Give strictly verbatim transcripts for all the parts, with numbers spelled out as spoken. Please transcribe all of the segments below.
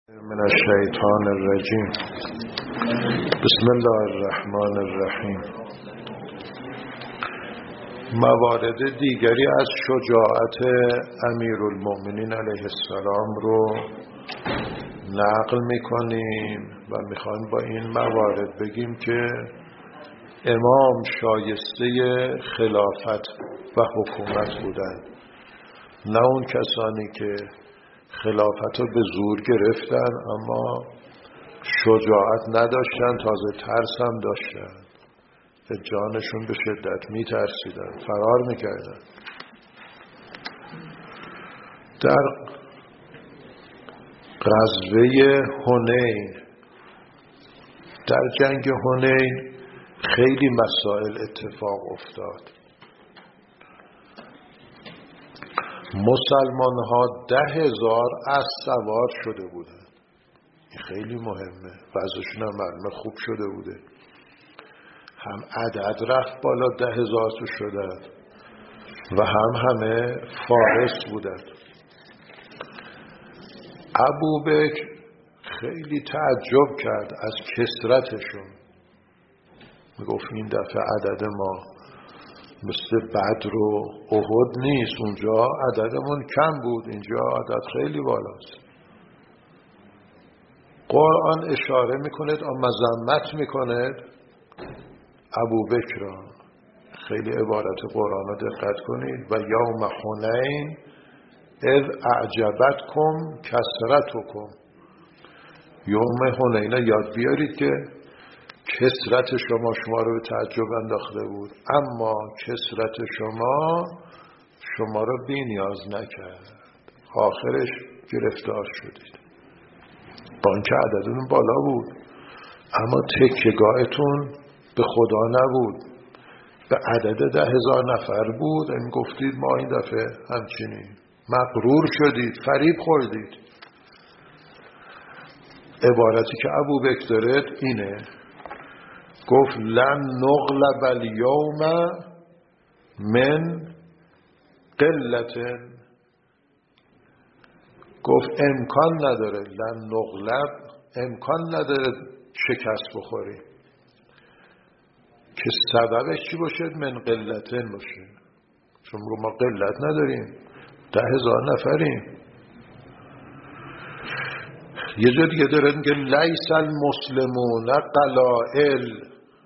من الشیطان الرجیم. بسم الله الرحمن الرحیم. موارد دیگری از شجاعت امیرالمؤمنین علیه السلام رو نقل میکنیم و میخوایم با این موارد بگیم که امام شایسته خلافت و حکومت بودند، نه اون کسانی که خلافت رو به زور گرفتن اما شجاعت نداشتن، تازه ترس هم داشتن، به جانشون به شدت میترسیدن، فرار میکردن. در غزوه حنین، در جنگ حنین خیلی مسائل اتفاق افتاد. مسلمان ها ده هزار اسب سوار شده بودن. این خیلی مهمه، وضعشون هم معلومه خوب شده بوده، هم عدد رفت بالا، ده هزار تو شدن و هم همه فارس بودن. ابوبکر خیلی تعجب کرد از کثرتشون، میگفت این دفعه عدد ما مثل بدر و احد نیست، اونجا عددمون کم بود، اینجا عدد خیلی بالاست. قرآن اشاره میکند و مذمت میکند ابوبکر را. خیلی عبارت قرآن رو دقت کنید. و یوم حنین اذ اعجبتکم کثرتکم. یوم حنین یاد بیارید که کثرت شما شما رو به تعجب انداخته بود، اما کثرت شما شما رو بی نیاز نکرد، آخرش گرفتار شدید. با اینکه عددتون بالا بود اما تکیه‌گاهتون به خدا نبود، به عدد ده هزار نفر بود. این گفتید ما این دفعه همچینی، مغرور شدید، فریب خوردید. عبارتی که ابوبکر داره اینه، گفت لن نغلب الیوم من قلت. گفت امکان نداره، لن نغلب امکان نداره شکست بخوریم که سببش چی باشه؟ من قلتن باشه، چون ما قلت نداریم، ده هزار نفریم. یه جا دیگه داره که لیس المسلمون قلائل،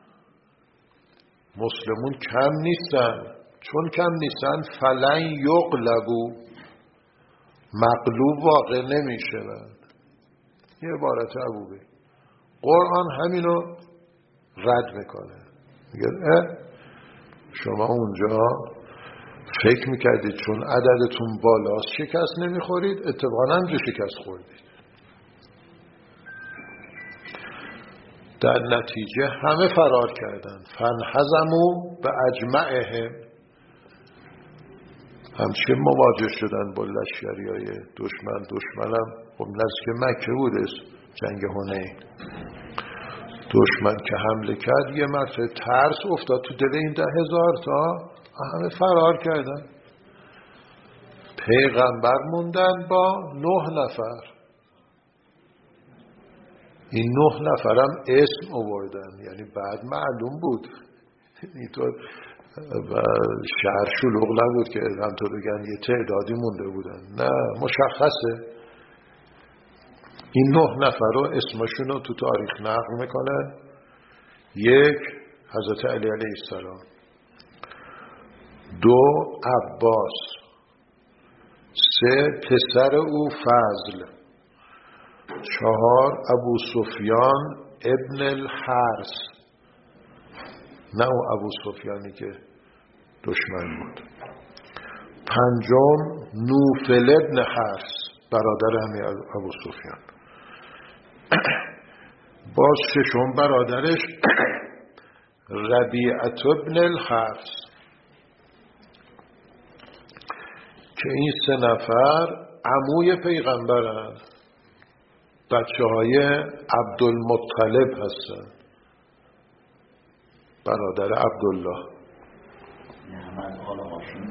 مسلمون کم نیستن، چون کم نیستن فلن یغلبوا، مغلوب واقع نمیشن. یه عبارت ابوبکر. قرآن همینو رد میکنه، میگه اه شما اونجا فکر میکردید چون عددتون بالاست شکست نمیخورید، اتفاقا همجا شکست خوردید. در نتیجه همه فرار کردن. فانهزموا باجمعهم، همچنین مواجه شدن با لشکریای دشمن. دشمنم خب نزدیک مکه بوده، جنگ حنین. دشمن که حمله کرد یه مرتبه ترس افتاد تو دل این ده هزار تا، همه فرار کردن. پیغمبر موندن با نه نفر. این نه نفرم اسم آوردن، یعنی بعد معلوم بود، اینطور شهر شلوغ نبود که همطور بگن یه تعدادی مونده بودن، نه مشخصه. این نه نفر رو اسمشون رو تو تاریخ نقل میکنن. یک حضرت علی علیه السلام، دو عباس، سه پسر او فضل، چهار ابو سفیان ابن الحارث، نه اون ابو سفیانی که دشمن بود، پنجم نوفل ابن حارث، برادر همین ابو سفیان، باز ششم برادرش ربیعت ابن الحارث، که این سه نفر عموی پیغمبرن، بچه های عبدالمطلب هستن، برادر عبدالله.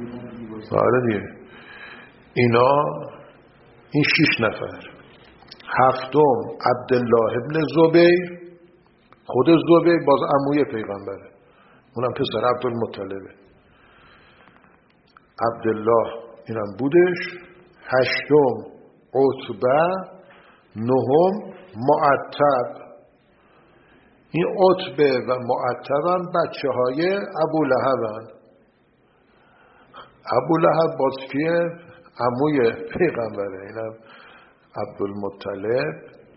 بله دیگه. اینا این شش نفر هفتم عبدالله ابن زبیر، خود زبیر باز عموی پیغمبره، اونم پسر عبدالمطلبه. عبدالله اینم بودش. هشتم عتبه. نهم معتب. این عتبه و معتب هم بچه های ابو لهب هم. ابو لهب باز کیه؟ عموی پیغمبره، اینم عبدالمطلب،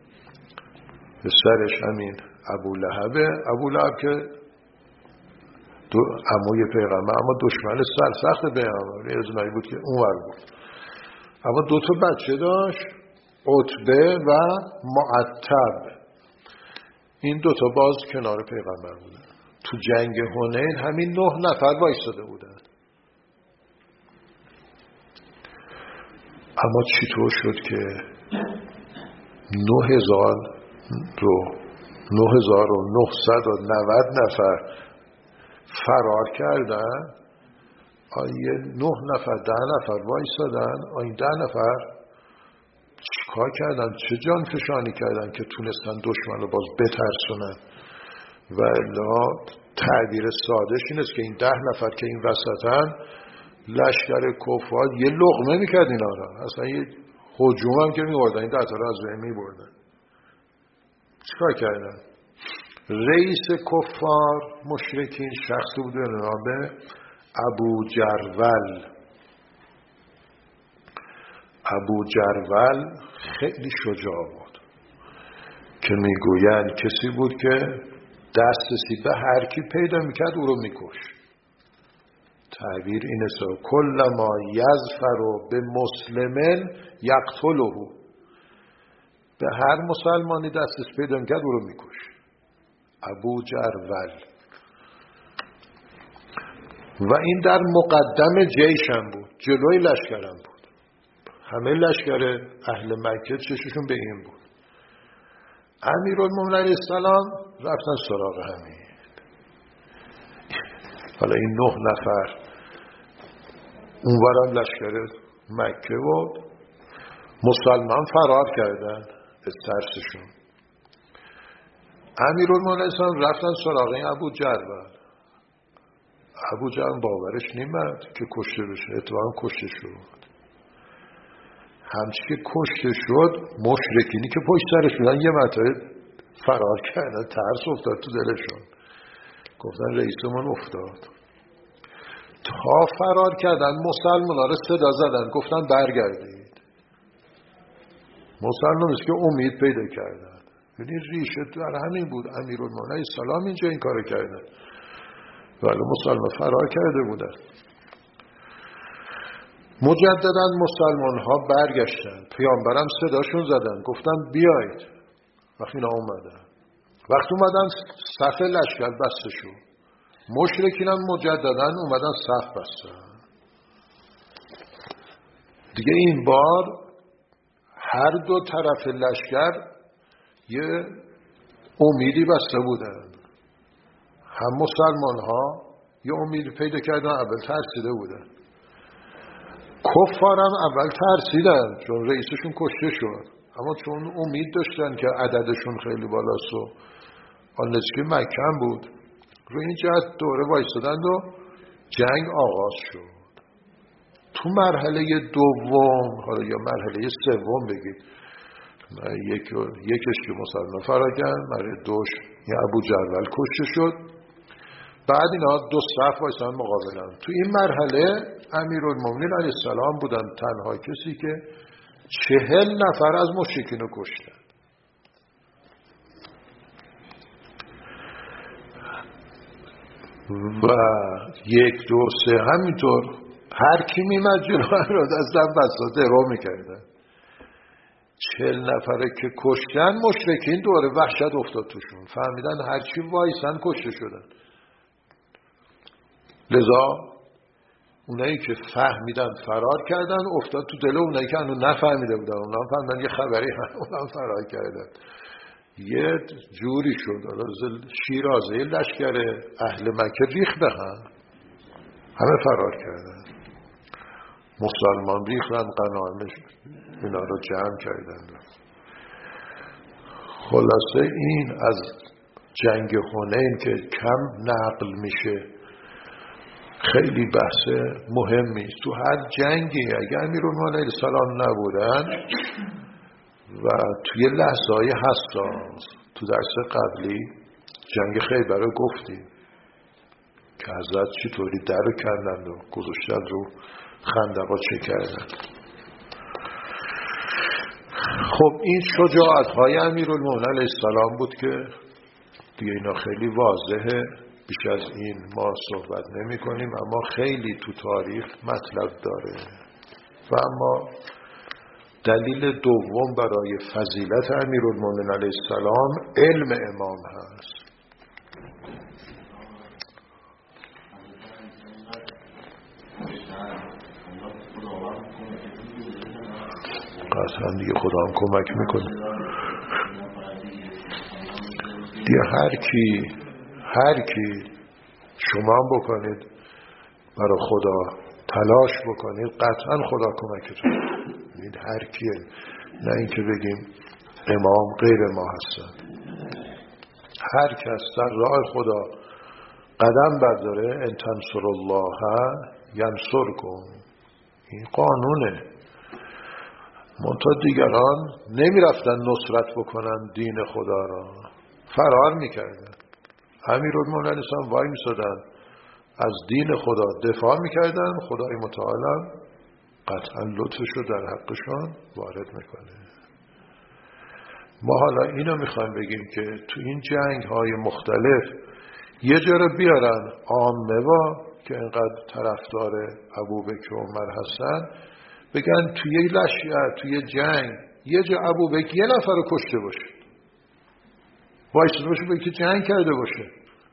پسرش همین ابو لهبه. ابو لهب که دو عموی پیغمبر اما دشمن سرسخت پیغمبر، ازمایی بود که اونور بود. اما دو تا بچه داشت، عتبه و معتب. این دو تا باز کنار پیغمبر بودن. تو جنگ حنین همین نه نفر وایساده بودن. اما چطور شد که نه هزار رو نه هزار و نهصد و نود نفر فرار کردن؟ آیه نه نفر ده نفر وایسادن، آیه ده نفر چیکار کردن؟ چه جان فشانی کردن که تونستن دشمن رو باز بترسونن؟ و الا تعبیر سادهش این است که این ده نفر که این وسطن، لشکر کفار یه لقمه میکرد اینا را، اصلا یه هجوم هم که میبردن این ده تا را از بین میبردن. چیکار کردن؟ رئیس کفار مشرکین شخصی بود به نام ابو جرول. ابو جرول خیلی شجاع بود که میگویند کسی بود که دسترسی به هر کی پیدا میکرد او رو میکش. تعبیر اینه سو کل ما یظفر به مسلمن یقتله، به هر مسلمانی دسترسی پیدا میکرد او رو میکش. ابو جرول. و این در مقدم جیش هم بود، جلوی لشکر هم بود. همه لشکر اهل مکه چششون به این بود. امیرالمومنین علیه السلام رفتن سراغ همین. حالا این نه نفر اونوران لشکر مکه بود، مسلمان فرار کردن از ترسشون. امیرالمومنین علیه السلام رفتن سراغ این ابو جرول. ابو جرول باورش نمیاد که کشته بشه، اتفاقا کشته شد. همچی که کشته شد مشرکینی که پشت سرش بودن یه مرتبه فرار کردن، ترس افتاد تو دلشون، گفتن رئیسمون افتاد. تا فرار کردن مسلمان‌ها رو صدا زدن، گفتن برگردید. مسلمان است که امید پیدا کردن. یعنی ریشه در همین بود. امیرالمومنین علیه السلام اینجا این کارو کردن، ولی مسلمان فرار کرده بودن. مجددا مسلمان ها برگشتن، پیامبرم صداشون زدن، گفتن بیایید. وقتی اینا اومدن، وقتی اومدن صف لشکر بسته شد، مشرکین هم مجددا اومدن صف بستن. دیگه این بار هر دو طرف لشکر یه امیدی بسته بودن. هم مسلمان ها یه امیدی پیدا کردن، اول ترسیده بودن. کفار هم اول ترسیدن چون رئیسشون کشته شد، اما چون امید داشتن که عددشون خیلی بالاست و آن نزدیکی مکه هم بود، روی این جهت دوره وایستادند و جنگ آغاز شد. تو مرحله دوم، حالا یا مرحله سوم بگید، یک یکش که مسلمان فرار کرد، مرحله دوش یا ابو جرول کشته شد. بعد اینا دو صف وایسادن مقابلن. تو این مرحله امیرالمومنین علیه السلام بودن تنها کسی که چهل نفر از مشرکین رو کشتن. و یک دو سه همینطور هر کی میمد جلو را دستم بساته رو میکردن. چهل نفره که کشتن، مشرکین دوره وحشت افتاد توشون، فهمیدن هر چی وایسن کشته شدن. لذا اونایی که فهمیدن فرار کردن، افتاد تو دل اونایی که هنوز نفهمیده بودن، اونا هم فهمیدن یه خبری هم فرار کردن. یه جوری شد، شیرازه لشکر اهل مکه ریخت به هم، همه فرار کردن. مسلمان ریختن، غنایمش اینا رو جمع کردن. خلاصه این از جنگ حنین که کم نقل میشه خیلی بحث مهمی است. تو هر جنگی اگر امیرالمومنین علیه السلام نبودن و توی لحظه‌های حساس، تو درس قبلی جنگ خیبر رو گفتیم که حضرت چطوری در رو کردن و گذاشتن رو خندقا چه کردن. خب این شجاعت‌های امیرالمومنین علیه السلام بود که دیگه اینا خیلی واضحه، بیش از این ما صحبت نمی کنیم، اما خیلی تو تاریخ مطلب داره. و اما دلیل دوم برای فضیلت امیرالمومنین علیه السلام علم امام هست. قطعا دیگه خدا هم کمک میکنه دیگه. هر کی هر کی شما هم بکنید برای خدا تلاش بکنید قطعا خدا کمکتون میکنه. هر کیه، نه اینکه بگیم امام غیر ما هستن. هر کس در راه خدا قدم برداره ان تنصر الله ینصرکم، این قانونه. منتها دیگران نمیرفتن نصرت بکنن دین خدا را، فرار میکردن. امیرالمومنین علیه السلام وای میسادن از دین خدا دفاع میکردن، خدای متعال قطعا لطفش رو در حقشان وارد میکنه. ما حالا اینو میخوایم بگیم که تو این جنگ های مختلف یه جا رو بیارن عامه با که اینقدر طرفدار ابوبکر و عمر هستن، بگن توی لشکر توی جنگ یه جا ابوبکر یه نفر رو کشته باشه، وایساده باشه بگه که جنگ کرده باشه،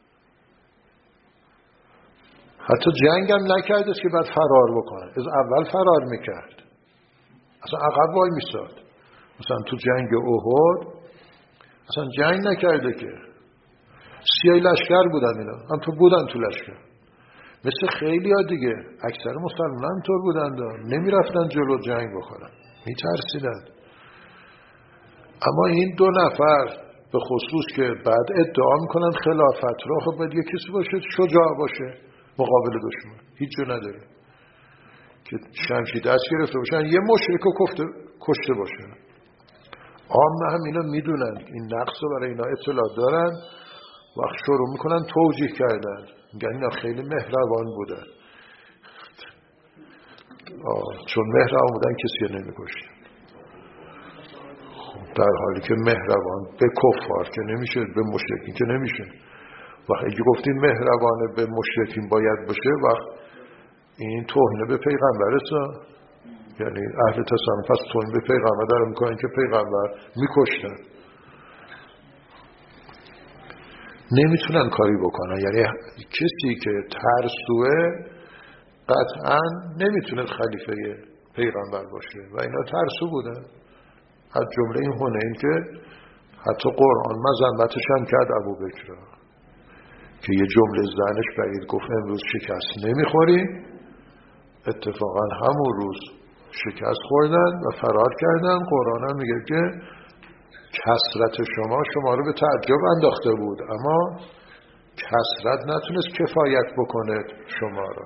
حتی جنگ هم نکرده که بعد فرار بکنه، از اول فرار میکرد، اصلا عقب وای میساد. مثلا تو جنگ احد اصلا جنگ نکرده که سیای لشکر بودن، اینا هم تو بودن تو لشکر مثل خیلی ها دیگه. اکثر مسلمان هم طور بودن، نمیرفتن جلو جنگ بکنن، میترسیدن. اما این دو نفر به خصوص که بعد ادعا میکنن خلافت را، خب باید یه کسی باشه شجاع باشه مقابل دشمن، هیچ جو نداره که شمشیر دست گرفته باشن یه مشرک رو کشته باشن. عامه هم اینا میدونن، این نقص رو برای اینا اطلاع دارن، وقت شروع میکنن توجیه کردن، میگن اینا خیلی مهربان بودن. آه. چون مهربان بودن کسی نمیکشتن. خب در حالی که مهربان به کفار که نمیشه، به مشرکین که نمیشه. وقتی اگه گفتیم مهربانه به مشرکین باید باشه، وقت این توهین به پیغمبر است. یعنی اهل تصنیف پس توهین به پیغمبر دارن میکنن که پیغمبر میکشتن، نمیتونن کاری بکنن. یعنی کسی که ترسوه قطعا نمیتونه خلیفه پیغمبر باشه و اینا ترسو بودن. از جمله این حنین که حتی قرآن مذمتش هم کرد ابوبکر را، که یه جمله زنش برید گفت امروز شکست نمیخوریم. اتفاقا همون روز شکست خوردن و فرار کردن. قرآن هم میگه که کثرت شما شما رو به تعجب انداخته بود، اما کثرت نتونست کفایت بکنه شما را.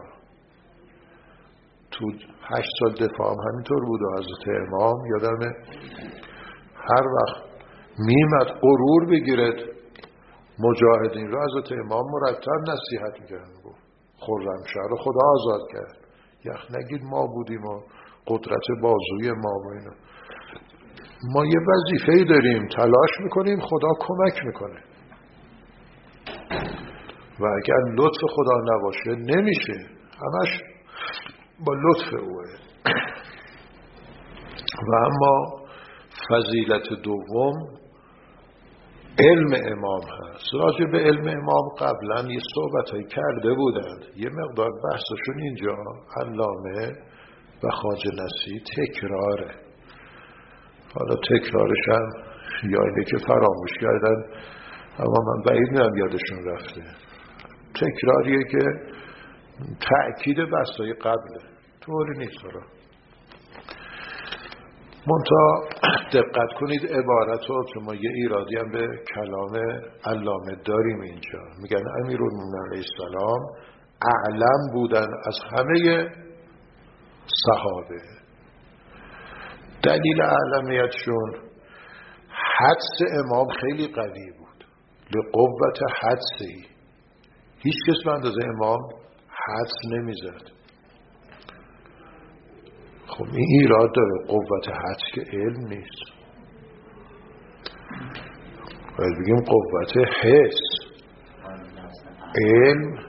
تو هشت سال دفاع هم همینطور بود و حضرت امام یادمه هر وقت میمد غرور بگیرد مجاهدین را، حضرت امام مرتب نصیحت میکرد، گفت خرمشهر رو خدا آزاد کرد، یخ نگید ما بودیم و قدرت بازوی ما و اینا. ما یه وظیفه‌ای داریم، تلاش میکنیم، خدا کمک میکنه و اگر لطف خدا نباشه نمیشه، همش با لطف اوه. و اما فضیلت دوم علم امام هست. راجع به علم امام قبلا یه صحبتایی کرده بودند، یه مقدار بحثشون اینجا علامه و خواجه نصیر تکراره. حالا تکرارش هم یا اینه که فراموش کردن، اما من بعید نیم یادشون رفته. تکراریه که تأکید بحثای قبله، طوری نیست. را منتها دقت کنید عبارت رو که ما یه ایرادی هم به کلام علامه داریم اینجا. میگن امیرالمومنین علیه السلام اعلم بودن از همه صحابه. دلیل اعلمیتشون حدس امام خیلی قوی بود، لقوت حدسی. هیچ کس به اندازه امام حدس نمیزد. خب این ایراد داره، قوت حدس که علم نیست، باید بگیم قوت حس. علم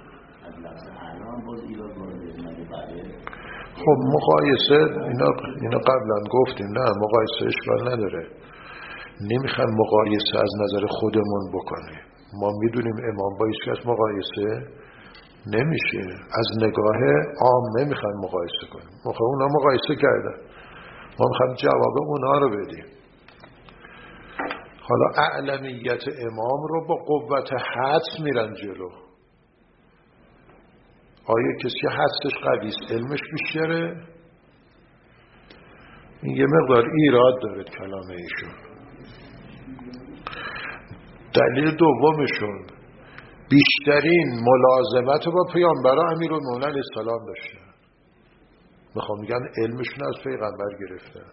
خب مقایسه اینا, اینا قبلا گفتیم، نه مقایسه اشکال نداره، نمیخوام مقایسه از نظر خودمون بکنیم. ما میدونیم امام با هیچ کس مقایسه نمیشه، از نگاه عام نمیخوام مقایسه کنیم. ما اونا مقایسه کردن، ما میخوام جواب اونا رو بدیم. حالا اعلمیت امام رو با قوت حدس میرن جلو. آیا کسی حدسش قوی است علمش بیشتره؟ این یه مقدار ایراد داره کلام ایشون. دلیل دومشون بیشترین ملازمت رو با پیامبر امیرالمومنین علیه السلام داشتن. میخوام میگن علمشون از پیغمبر گرفتن.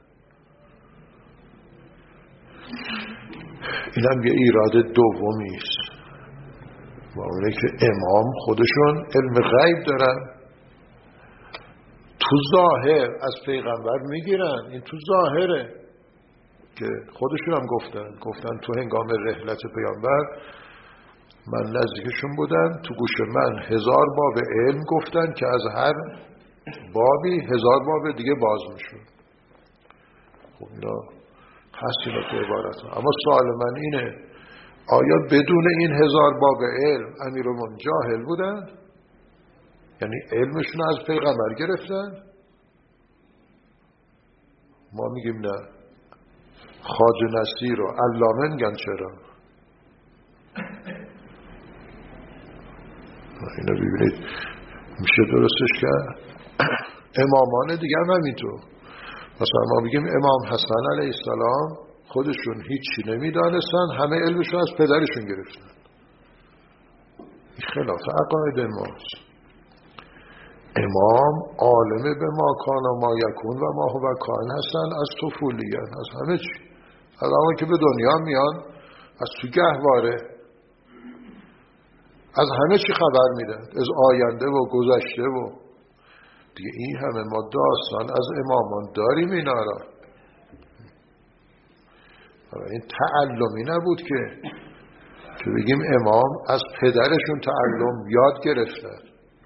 اینم یه ایراد دومی است. و اونه که امام خودشون علم غیب دارن، تو ظاهر از پیغمبر میگیرن. این تو ظاهره که خودشون هم گفتن گفتن تو هنگام رحلت پیامبر من نزدیکشون بودن، تو گوش من هزار باب علم گفتن که از هر بابی هزار باب دیگه باز میشون. خب اینا هست اینا تو عبارت ها. اما سوال من اینه، آیا بدون این هزار باب علم امیرالمومنین جاهل بودن؟ یعنی علمشون از پیغمبر گرفتن؟ ما میگیم نه. خواجه نصیر و علامه میگن چرا؟ اینو ببینید میشه درستش کرد. امامان دیگه هم همینطور. مثلا ما میگیم امام حسن علیه السلام خودشون هیچی نمیدانستن، همه علمشون از پدرشون گرفتن. این خلاف عقاید ماست. امام عالم به ما کان و ما یکون و ما هو کان هستن از طفولیت، از همه چی. از همه که به دنیا میان، از تو گهواره، از همه چی خبر میدن، از آینده و گذشته و دیگه. این همه ما داستان از امامان داریم اینا را. این تعلمی نبود که که بگیم امام از پدرشون تعلم یاد گرفتن.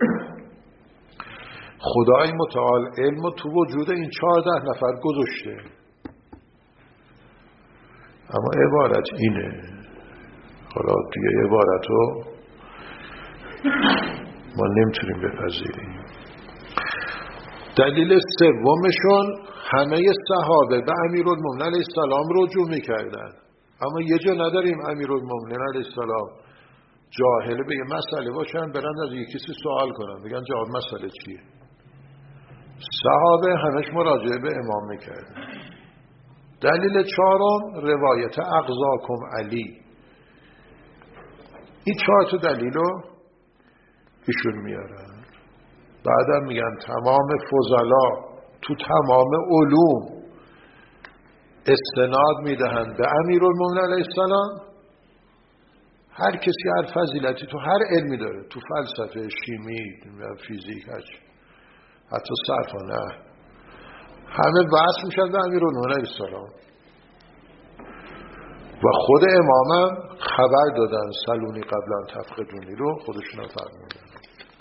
خدای متعال علم تو وجود این چهارده نفر گذاشته. اما عبارت اینه. حالا دیگه عبارت رو ما نمیتونیم بپذیریم. دلیل سومشون همه صحابه به امیرالمومنین علیه السلام رجوع میکردن. اما یه جا نداریم امیرالمومنین علیه السلام جاهله به یه مسئله باشن برن از یکی کسی سوال کنن بگن جواب مسئله چیه. صحابه همش مراجعه به امام میکردن. دلیل چهارم روایت اغزاکم علی. این چهار تا دلیل رو ایشون میارن. بعدم میگن تمام فضلا تو تمام علوم استناد میدهند به امیرالمومنین علیه السلام. هر کسی هر فضیلتی تو هر علمی داره، تو فلسفه، شیمی، فیزیک، حتی صرف و نه، همه وصل میشن به امیرالمومنین علیه السلام. و خود امامم خبر دادن سلونی قبلا تفقدونی رو، خودشون هم فرمودن.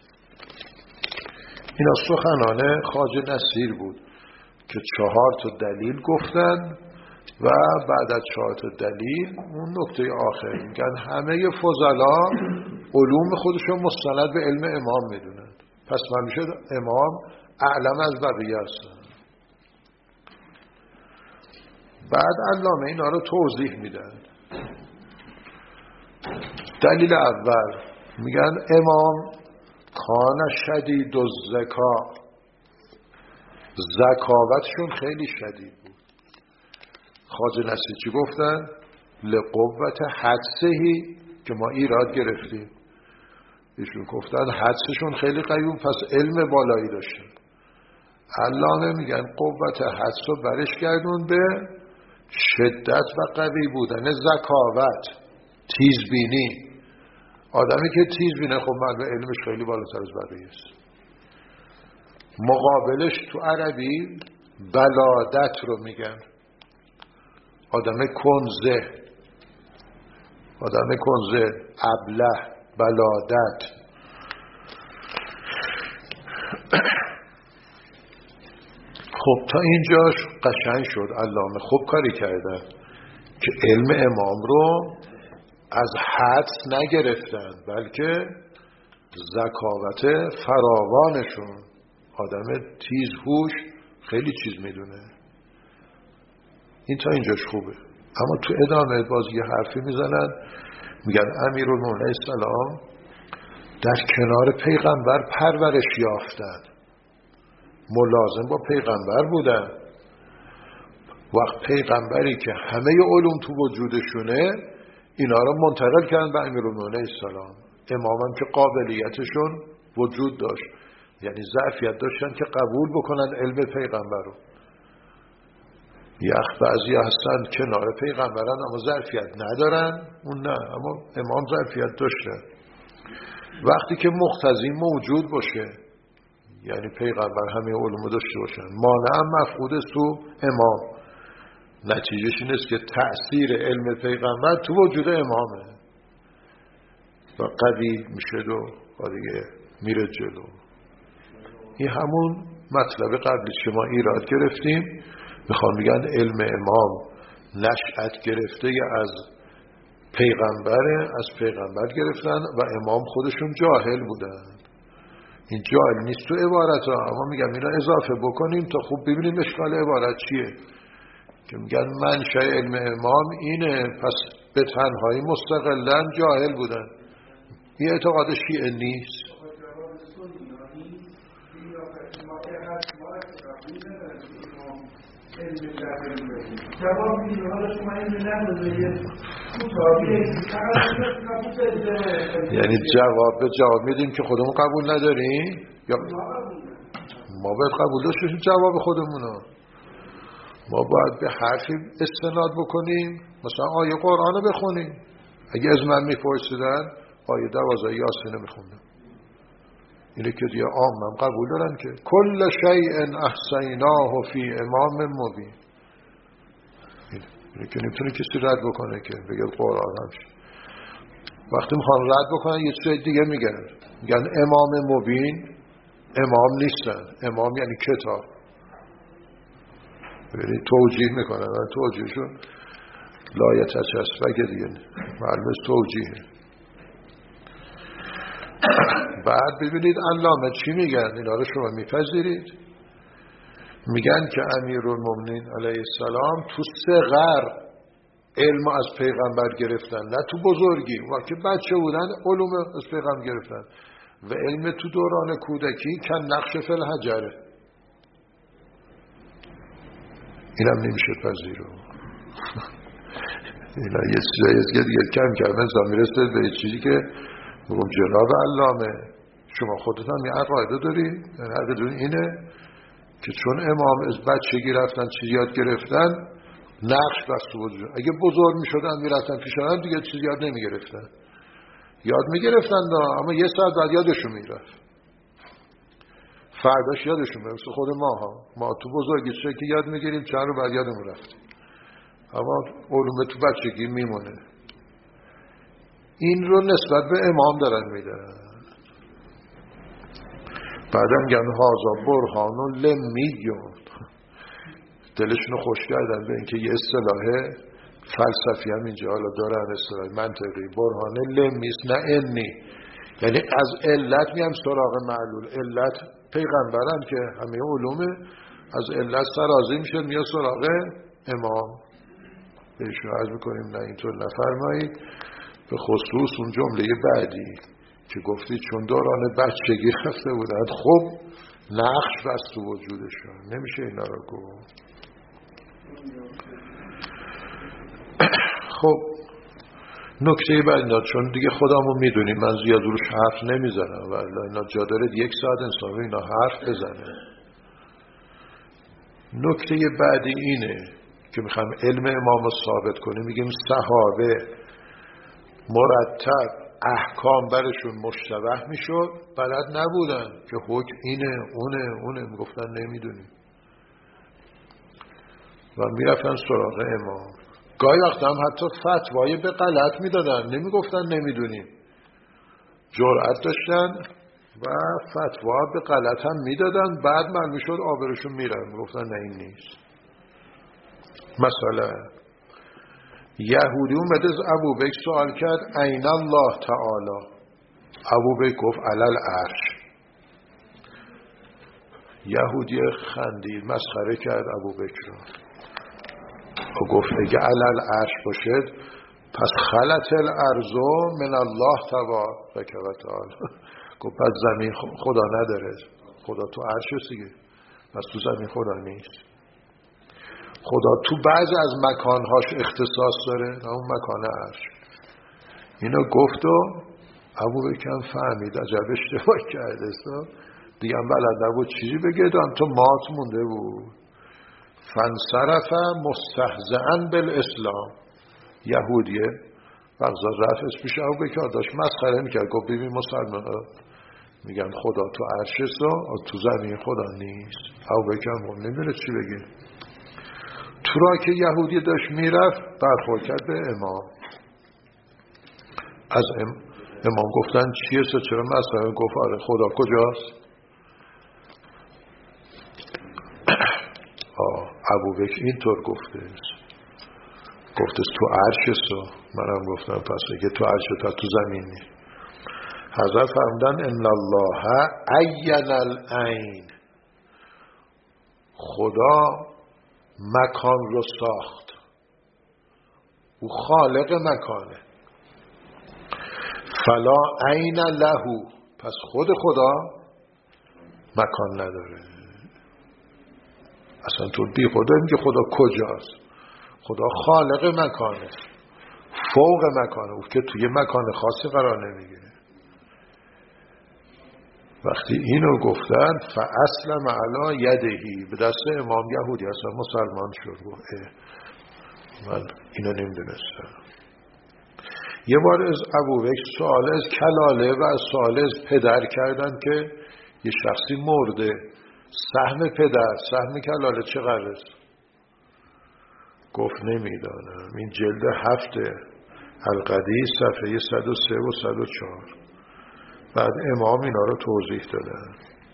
اینا سخنان خواجه نصیر بود که چهار تا دلیل گفتن و بعد از چهار تا دلیل اون نکته آخر میگن همه فضلا علوم خودشون مستند به علم امام میدونن. پس من میشه امام اعلم از بقیه هستن. بعد علامه اینا رو توضیح میدن. دلیل اول میگن امام کان شدید و زکا، زکاوتشون خیلی شدید بود. خواجه نصیر چی گفتن؟ لقوت حدسهی که ما ایراد گرفتیم. ایشون گفتن حدسشون خیلی قوی، پس علم بالایی داشتن. علامه میگن قوت حدس رو برش گردون به شدت و قوی بودن ذکاوت، تیزبینی. آدمی که تیزبینه خب معلومه علمش خیلی بالاتر از بقیه است. مقابلش تو عربی بلادت رو میگن. آدم کنزه، آدم کنزه، ابله، بلادت. خب تا اینجاش قشنگ شد. علامه خوب کاری کردن که علم امام رو از حدس نگرفتن، بلکه ذکاوت فراوانشون. آدم تیزهوش خیلی چیز میدونه. این تا اینجاش خوبه. اما تو ادامه باز یه حرفی میزنن، میگن امیرالمومنین السلام در کنار پیغمبر پرورش یافتن، ملازم با پیغمبر بودن. وقت پیغمبری که همه علوم تو وجودشونه، اینا رو منتقل کردن به امیرالمومنین السلام. امامم که قابلیتشون وجود داشت، یعنی ظرفیت داشتن که قبول بکنن علم پیغمبر رو. یخ بعضی هستن کنار پیغمبرن اما ظرفیت ندارن، اون نه، اما امام ظرفیت داشتن. وقتی که مقتضی موجود باشه، یعنی پیغمبر همه علوم داشته باشن، مانع مفقود است تو امام. نتیجهش این است که تأثیر علم پیغمبر تو وجود امامه و قوی میشه و دیگه میره جلو. این همون مطلب قبلی که ما ایراد گرفتیم. میخوان میگن علم امام نشأت گرفته از پیغمبره، از پیغمبر گرفتن و امام خودشون جاهل بودن. این جاهل نیست تو عبارت ها، اما میگم اینا اضافه بکنیم تا خوب ببینیم اشکال عبارت چیه. که میگن منشأ علم امام اینه، پس به تنهایی مستقلاً جاهل بودن. این اعتقاد شیعه نیست. یعنی جواب به جواب میدیم که خودمون قبول نداریم، یا ما باید قبول داشته باشیم جواب خودمونو. ما باید به حرفی استناد بکنیم، مثلا آیه قرآن رو بخونیم. اگه از من میپرسیدن آیه دوازده یاسین میخوندم، اینه که دیگه عامم قبول دارن که کل شیء احصیناه فی امام مبین. اینه که نمیتونه کسی رد بکنه که بگه قرآن همشه. وقتی میخوان رد بکنن یه چیز دیگه میگن، میگن امام مبین امام نیستن. امام یعنی کتاب. یعنی توجیه میکنن و توجیهشون لایت چسبه دیگه معلومه توجیه. بعد ببینید علامه چی میگن، اینا رو شما میپذیرید؟ میگن که امیرالمومنین علیه السلام تو صغر علم از پیغمبر گرفتن، نه تو بزرگی. وقتی بچه بودن علوم از پیغمبر گرفتن و علم تو دوران کودکی کن نقش فی الحجره. اینم نمیشه پذیرو. اینا یه چیزایی دیگه کم کردن تا میرسه به چیزی که بگم جناب علامه شما خودت هم یه عقاید داری، عقیدتون اینه که چون امام از بچگی رفتن چیز یاد گرفتن، نقش بست وجود. اگه بزرگ میشدن میرفتن پیش هم دیگه چیز یاد نمیگرفتن. یاد میگرفتن اما یه ساعت بعد یادشون میرفت، فرداش یادشون میرفت. خود ما ها ما تو بزرگی چه که یاد میگیریم چند رو بعد یادمون رفت، اما علوم تو بچگی میمونه. این رو نسبت به امام دارن میدن. بعدم گن هازا برهان لمیون، دلشون رو خوش کردن به اینکه یه اصطلاح فلسفی هم اینجا حالا دارن، اصطلاح منطقی. برهان لمیست نه انی، یعنی از علت میام سراغ معلول. علت پیغمبرن که همه علومه، از علت سرازی میشه میاد سراغ امام. بهشون عرض میکنیم نه اینطور نفرمایید. به خصوص اون جمله بعدی که گفتی چون دوران بچگی رفته بودن، خب نقش بست تو وجودشون، نمیشه اینا رو گفت. خب نکته بعد اینا، چون دیگه خودمو میدونیم من زیاد روش حرف نمیزنم، ولی اینا جا داره یک ساعت انسان اینا حرف بزنه. نکته بعدی اینه که میخوایم علم امام رو ثابت کنیم. میگیم صحابه مرتب احکام برشون مشتبه میشد، بلد نبودن که حکم اینه اونه اونه، میگفتن نمیدونیم و میرفتن سراغ امام. گاهی وقت هم حتی فتوای به غلط میدادن، نمیگفتن نمیدونیم، جرأت داشتن و فتوا به غلط هم میدادن، بعد معلوم میشد آبرشون میرن، میگفتن نه این نیست. مثلا یهودی اومد از ابوبکر سوال کرد این الله تعالی، ابوبکر گفت علل عرش. یهودی خندید، مسخره کرد ابوبکر رو و گفت اگه علل عرش باشد پس خلت الارض من الله تبارک و تعالی. گفت پس زمین خدا نداره، خدا تو عرش دیگه، پس تو زمین خدا نیست. خدا تو بعض از مکانهاش اختصاص داره، نه اون مکان عرش. اینو گفت و ابوبکر هم فهمید عجب اشتباه کرده، دیگه هم بلد نبود چیزی بگه، دان تو مات مونده بود. فانصرف مستهزئا بالاسلام. یهودیه بغضا رفت پیش ابوبکر داشت مسخره میکرد، گفت ببین مسلمان میگن خدا تو عرش است و تو زمین خدا نیست. ابوبکر هم نمیدونه چی بگه. تو را که یهودی داشت میرفت برخورد کرد به امام. از ام... امام گفتن چیه سه چرا مسئله؟ گفت آره خدا کجاست؟ آه ابوبکر اینطور گفته گفته تو عرش است. منم گفتم پس اگه تو عرش تا تو زمین نیست. حضرت فرمودن ان الله عین العین، خدا مکان رو ساخت، او خالق مکانه. فلا عین له، پس خود خدا مکان نداره. اصلا تو بی خدا میگه خدا کجاست؟ خدا خالق مکانه، فوق مکانه، او که توی مکان خاصی قرار نمیگیره. وقتی اینو گفتن فاسلم علی یدهی، به دست امام یهودی اصلا مسلمان شد. من اینو نمیدونستم. یه بار از ابوبکر سوال از کلاله و از سوال از پدر کردن که یه شخصی مرده، سهم پدر سهم کلاله چقدر است؟ گفت نمیدانم. این جلد هفته القدیس صفحه صد و سه و صد و چهار. بعد امام اینا رو توضیح دادن.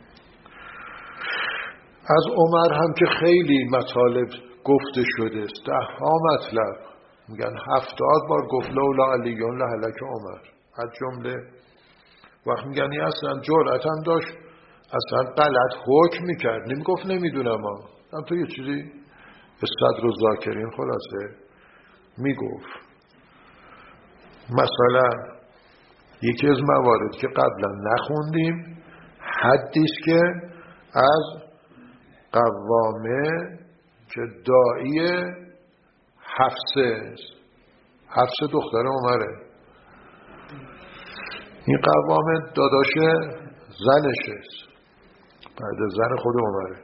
از عمر هم که خیلی مطالب گفته شده است، ده ها مطلب، میگن هفتاد بار گفت لولا علیون لهلک عمر. از جمله وقت میگن این اصلا جرأت هم داشت اصلا غلط حکم میکرد، نمیگفت نمیدونم ها، هم تو یه چیزی صدر و ذاکرین خلاصه میگفت. مثلا یکی از مواردی که قبلا نخوندیم حدیث که از قوامه که داعی حفصه، حفصه دختر عمره، این قوامه داداش زنشه، بعد زن خود عمره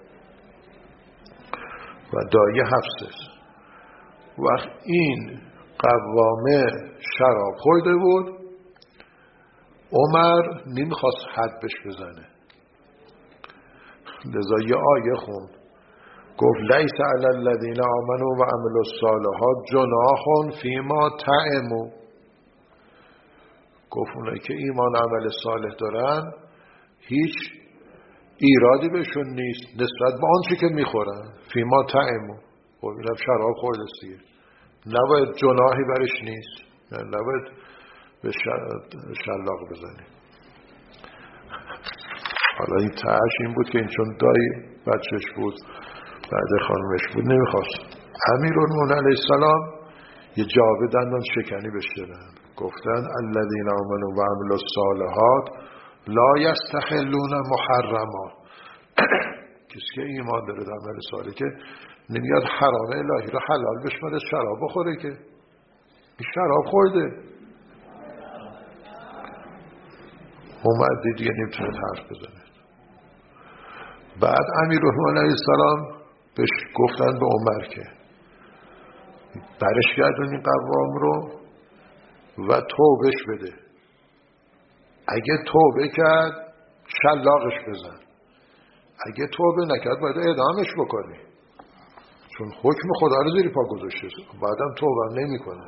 و داعی حفصه. وقت این قوامه شراب خورده بود، عمر نمیخواست حد بهش بزنه، لذا یه آیه خوند، گفت لیس علی الذین آمنوا و عملوا الصالحات جناح فیما طعموا. گفت اونایی که ایمان عمل صالح دارن هیچ ایرادی بهشون نیست نسبت به آنچه که میخورن. فیما طعموا، خب اینم شراب خورده دیگه، نباید جناحی برش نیست، نباید به شلاق بزنی. حالا این تعش این بود که این چون دایی بچهش بود بعد خانمش بود نمیخواست. امیرالمومنین علیه السلام یه جواب دندان شکنی بهش دادن، گفتن الذین آمنوا و عملوا الصالحات لا یستحلون محرما. کسی که ایمان داره در عمل صالح که نمیاد حرام الهی رو حلال بشماره شراب بخوره که این شراب خورده. عمر دید دیگه نمیتونه حرف بزنه. بعد امیرالمومنین علیه السلام بهش گفتن به عمر که برش گردون این قوام رو و توبهش بده. اگه توبه کرد شلاقش بزن، اگه توبه نکرد باید اعدامش بکنی، چون حکم خدا رو زیر پا گذاشته، بعدم توبه نمی کنه.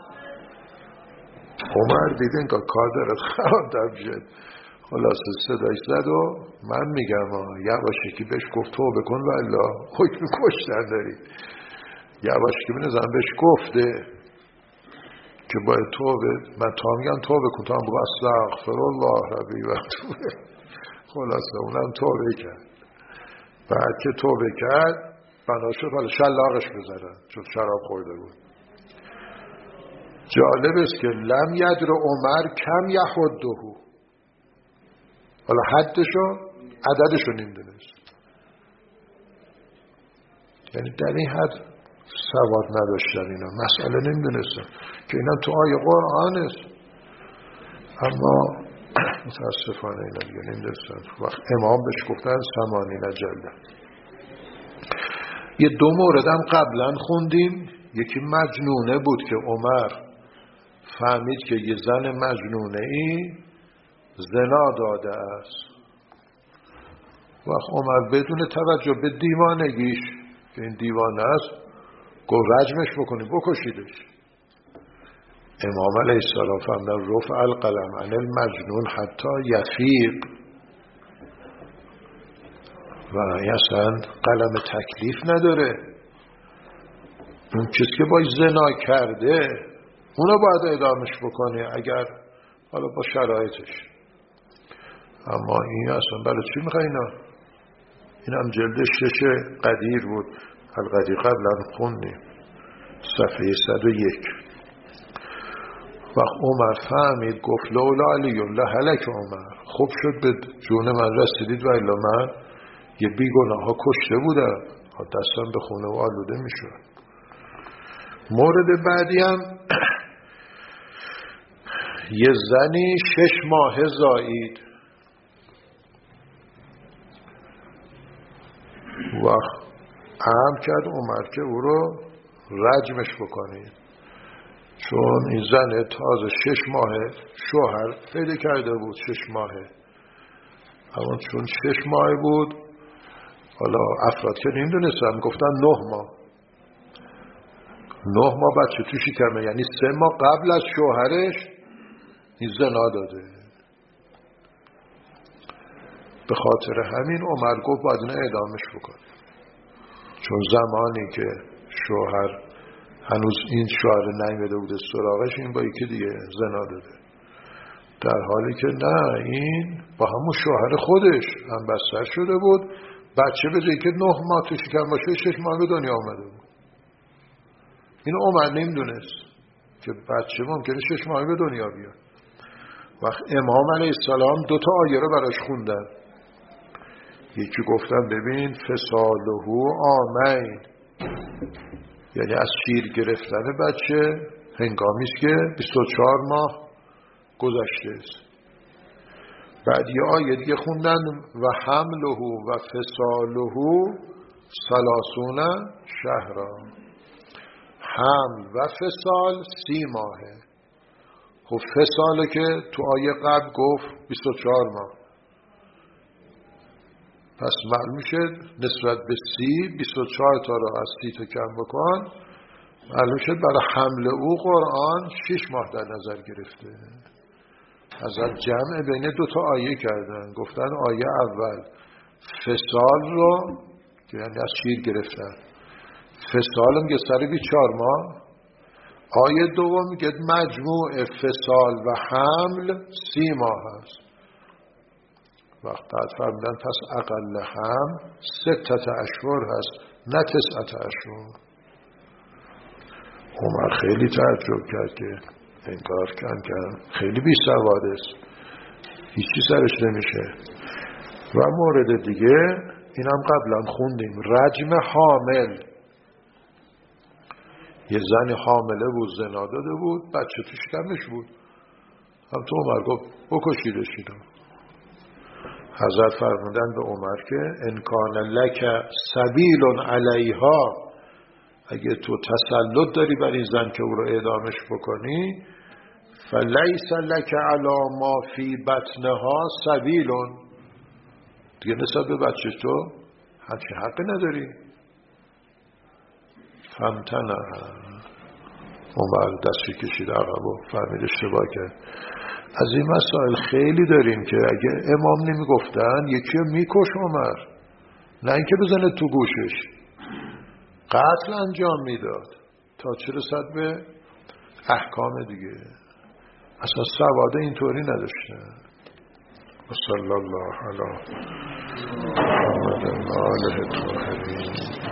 عمر دیدن که کار داره خراب شد، خلاصه صدایش زد و من میگم یواش که بهش گفت توبه کن و الا حکم کشتن داری. یواش که بنظرم بهش گفته که باید توبه، من تا میگم توبه کن، تا هم بگو استغفر الله ربی و توبه. خلاصه اونم توبه کرد. بعد که توبه کرد بنا شد حالا شلاقش بزنن چون شراب خورده بود. جالب است که لم یدر عمر کم یحده، حالا حدشو عددشو نمیدونست، یعنی در این حد سواد نداشتن اینا، مسئله نمیدونستن که اینا تو آیه قرآن است، اما متاسفانه اینا دیگه نمیدونستن. وقت امام بهش گفتن ثمانین جلده. یه دو موردم قبلا خوندیم، یکی مجنونه بود که عمر فهمید که یه زن مجنونه ای زنا داده است. وقت عمر بدون توجه به دیوانگیش که این دیوانه است گفت رجمش بکنی، بکشیدش. امام علیه السلام فرمودن رفع القلم عن المجنون حتی یفیق، و اصلا قلم تکلیف نداره. اون کسی که باید زنا کرده اونو باید اعدامش بکنه اگر حالا با شرایطش. اما این اصلا برای چی میخوای اینا؟ این هم جلد شش قدیر بود، القدیر قبلا خوندیم صفحه صد و یک. وقت عمر فهمید گفت لولا علی لهلک عمر، خوب شد به جون من رسیدید و الا من یه بیگناه ها کشته بودم، دستم به خونه و آلوده میشد. مورد بعدی هم یه زنی شش ماه زایید، وقت عام کرد عمر که او رو رجمش بکنید، چون این زن تازه شش ماه شوهر پیدا کرده بود. شش ماهه، اما چون شش ماه بود حالا افراد که نمیدونستم گفتن نه ماه نه ماه بچه تو شکمه، یعنی سه ماه قبل از شوهرش این زنا داده. به خاطر همین عمر گفت باید اینو اعدامش بکنه، چون زمانی که شوهر هنوز این شوهر نیامده بوده سراغش، این با یکی دیگه زنا داده، در حالی که نه، این با همون شوهر خودش هم بستر شده بود. بچه به جایی که نه ماه تو شکم باشه شش ماه به دنیا آمده بود. این عمر نمیدونست که بچه ممکنه شش ماه به دنیا بیاد. وقت امام علیه السلام دو تا آیه رو براش خوندن. یکی گفتن ببین فسالهو آمین، یعنی از شیر گرفتن بچه هنگامی است که بیست و چهار ماه گذشته است. بعد یه آیه دیگه خوندن و حمله و فسالهو ثلاثون شهرا، حمل و فسال سی ماهه. خب فساله که تو آیه قبل گفت بیست و چهار ماه، پس معلوم شد نسبت به سی بیست و چهار تا رو از سی تا کم بکن، معلوم شد برای حمل او قرآن شش ماه در نظر گرفته. از جمع بین دو تا آیه کردن، گفتن آیه اول فسال رو که یعنی از شیر گرفتن، فسال هم که سر بی چهار ماه، آیه دوم میگه مجموع فسال و حمل سی ماه هست. وقت بعد فرمودن پس اقل هم ستت اشهر هست نه تسعت اشهر. عمر خیلی تعجب کرد که انکار کن کن خیلی بی سواد است، هیچی سرش نمیشه. و مورد دیگه اینم قبلا خوندیم، رجم حامل، یه زنی حامله بود، زنا داده بود، بچه تو شکمش بود. هم تو عمر گفت بکشیدش اینو. حضرت فرمودن به عمر که ان کان لک سبیل علیها، اگه تو تسلط داری بر این زن که او رو اعدامش بکنی، فلیس لک علی ما فی بطنها سبیل، دیگه نسبت به بچه تو همچین حقی نداری. فهمتنه. عمر دستی کشید عقب و فهمید اشتباه کرد. از این مسائل خیلی داریم که اگه امام نمیگفتن یکی رو میکش عمر، نه اینکه بزنه تو گوشش، قتل انجام میداد تا چه رسد به احکام دیگه. اصلا سواد اینطوری نداشته. و صلی الله علی محمد و آله الطاهرین.